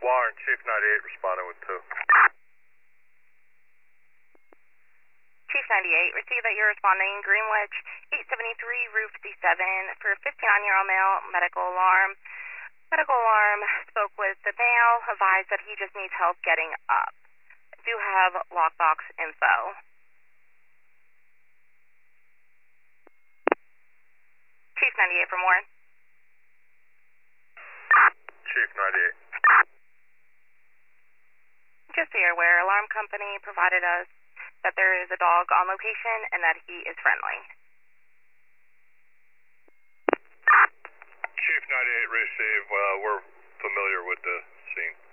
Warren, Chief 98 responding with 2. Chief 98, receive that you're responding Greenwich 873 Roof D7 for a 59-year-old male, medical alarm. Medical alarm spoke with the male, advised that he just needs help getting up. Do have lockbox info. Chief 98 for more. Chief 98. Just so you're aware, alarm company provided us that there is a dog on location and that he is friendly. Chief 98 receive. We're familiar with the scene.